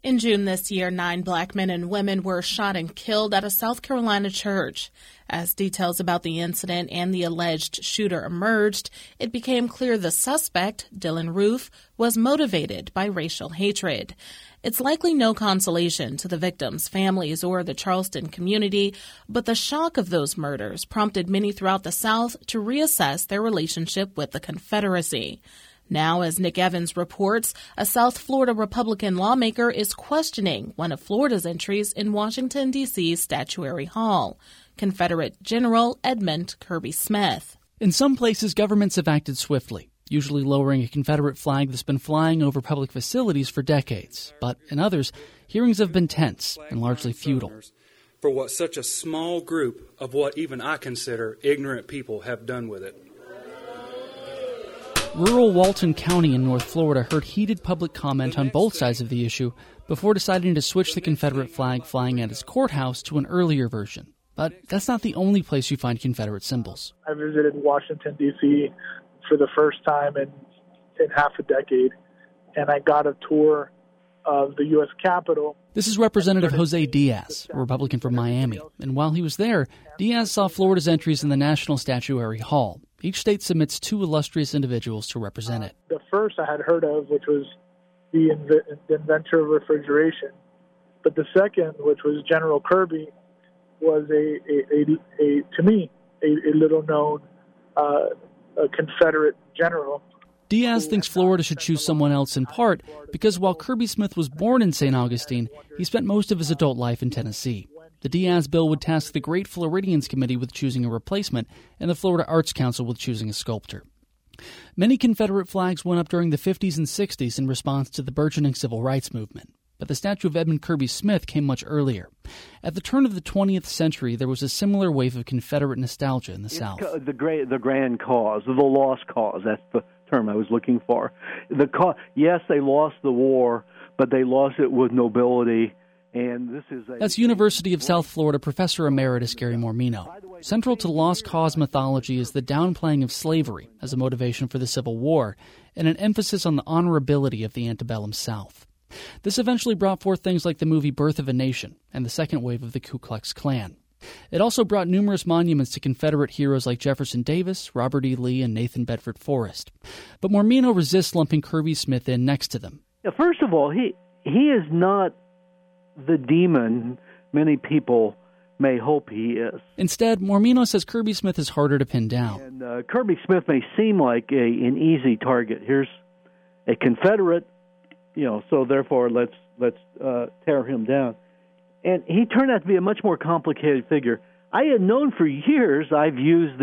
In June this year, 9 black men and women were shot and killed at a South Carolina church. As details about the incident and the alleged shooter emerged, it became clear the suspect, Dylan Roof, was motivated by racial hatred. It's likely no consolation to the victims' families or the Charleston community, but the shock of those murders prompted many throughout the South to reassess their relationship with the Confederacy. Now, as Nick Evans reports, a South Florida Republican lawmaker is questioning one of Florida's entries in Washington, D.C.'s Statuary Hall, Confederate General Edmund Kirby Smith. In some places, governments have acted swiftly, usually lowering a Confederate flag that's been flying over public facilities for decades. But in others, hearings have been tense and largely futile. For what such a small group of what even I consider ignorant people have done with it. Rural Walton County in North Florida heard heated public comment on both sides of the issue before deciding to switch the Confederate flag flying at its courthouse to an earlier version. But that's not the only place you find Confederate symbols. I visited Washington, D.C. for the first time in half a decade, and I got a tour of the U.S. Capitol. This is Representative Jose Diaz, a Republican from Miami. And while he was there, Diaz saw Florida's entries in the National Statuary Hall. Each state submits 2 illustrious individuals to represent it. The first I had heard of, which was the inventor of refrigeration. But the second, which was General Kirby, was to me, a little-known Confederate general. Diaz thinks Florida should choose someone else in part because while Kirby Smith was born in St. Augustine, he spent most of his adult life in Tennessee. The Diaz bill would task the Great Floridians Committee with choosing a replacement and the Florida Arts Council with choosing a sculptor. Many Confederate flags went up during the 50s and 60s in response to the burgeoning civil rights movement. But the statue of Edmund Kirby Smith came much earlier. At the turn of the 20th century, there was a similar wave of Confederate nostalgia in the South. The grand cause, the lost cause, that's the term I was looking for. Yes, they lost the war, but they lost it with nobility. And that's University of South Florida Professor Emeritus Gary Mormino. Central to lost cause mythology is the downplaying of slavery as a motivation for the Civil War and an emphasis on the honorability of the antebellum South. This eventually brought forth things like the movie Birth of a Nation and the second wave of the Ku Klux Klan. It also brought numerous monuments to Confederate heroes like Jefferson Davis, Robert E. Lee, and Nathan Bedford Forrest. But Mormino resists lumping Kirby Smith in next to them. First of all, he is not the demon many people may hope he is. Instead, Mormino says Kirby Smith is harder to pin down. And Kirby Smith may seem like an easy target. Here's a Confederate, so therefore let's tear him down. And he turned out to be a much more complicated figure. I had known for years. I've used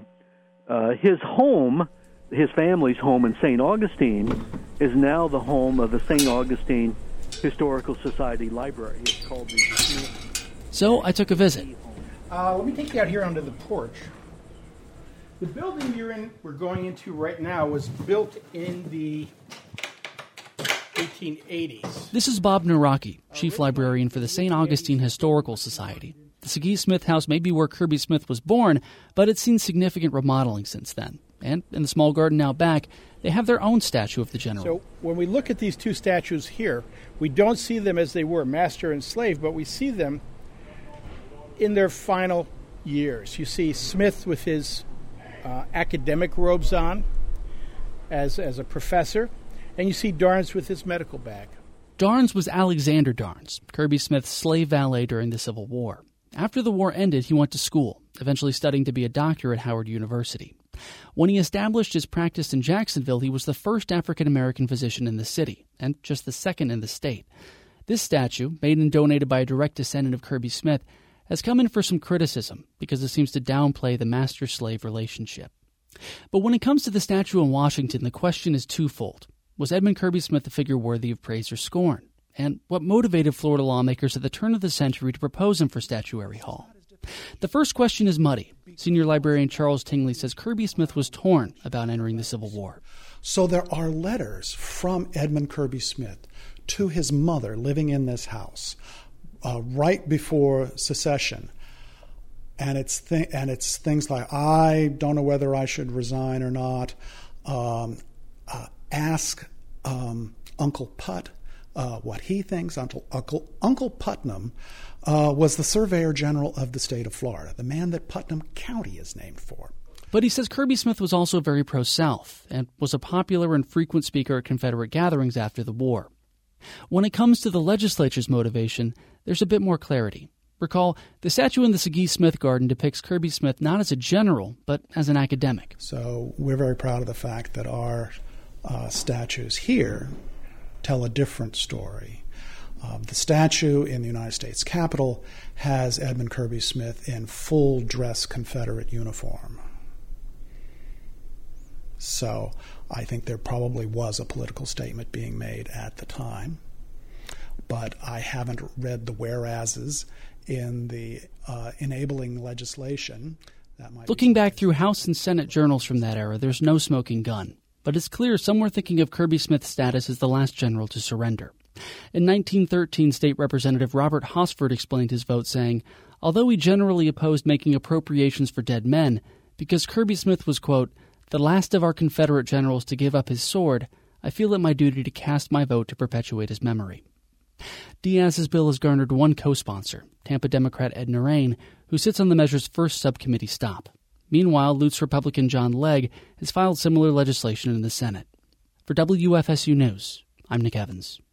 his home, his family's home in St. Augustine, is now the home of the St. Augustine Historical Society Library. It's called the Smith. So I took a visit. Let me take you out here onto the porch. The building we're going into right now was built in the 1880s. This is Bob Naraki, chief librarian for the St. Augustine Historical Society. The Segee Smith House may be where Kirby Smith was born, but it's seen significant remodeling since then. And in the small garden out back, they have their own statue of the general. So when we look at these 2 statues here, we don't see them as they were, master and slave, but we see them in their final years. You see Smith with his academic robes on as a professor, and you see Darnes with his medical bag. Darnes was Alexander Darnes, Kirby Smith's slave valet during the Civil War. After the war ended, he went to school, eventually studying to be a doctor at Howard University. When he established his practice in Jacksonville, he was the first African-American physician in the city, and just the second in the state. This statue, made and donated by a direct descendant of Kirby Smith, has come in for some criticism because it seems to downplay the master-slave relationship. But when it comes to the statue in Washington, the question is twofold. Was Edmund Kirby Smith a figure worthy of praise or scorn? And what motivated Florida lawmakers at the turn of the century to propose him for Statuary Hall? The first question is muddy. Senior librarian Charles Tingley says Kirby Smith was torn about entering the Civil War. So there are letters from Edmund Kirby Smith to his mother living in this house right before secession. And it's things like, I don't know whether I should resign or not. Ask Uncle Put what he thinks. Uncle Putnam was the Surveyor General of the state of Florida, the man that Putnam County is named for. But he says Kirby Smith was also very pro-South and was a popular and frequent speaker at Confederate gatherings after the war. When it comes to the legislature's motivation, there's a bit more clarity. Recall, the statue in the Segee-Smith Garden depicts Kirby Smith not as a general, but as an academic. So we're very proud of the fact that our statues here tell a different story. The statue in the United States Capitol has Edmund Kirby Smith in full dress Confederate uniform. So I think there probably was a political statement being made at the time, but I haven't read the whereases in the enabling legislation. Looking back through House and Senate journals from that era, there's no smoking gun. But it's clear some were thinking of Kirby Smith's status as the last general to surrender. In 1913, State Representative Robert Hosford explained his vote, saying, although he generally opposed making appropriations for dead men, because Kirby Smith was, quote, the last of our Confederate generals to give up his sword, I feel it my duty to cast my vote to perpetuate his memory. Diaz's bill has garnered one co-sponsor, Tampa Democrat Ed Narain, who sits on the measure's first subcommittee stop. Meanwhile, Lutz Republican John Legg has filed similar legislation in the Senate. For WFSU News, I'm Nick Evans.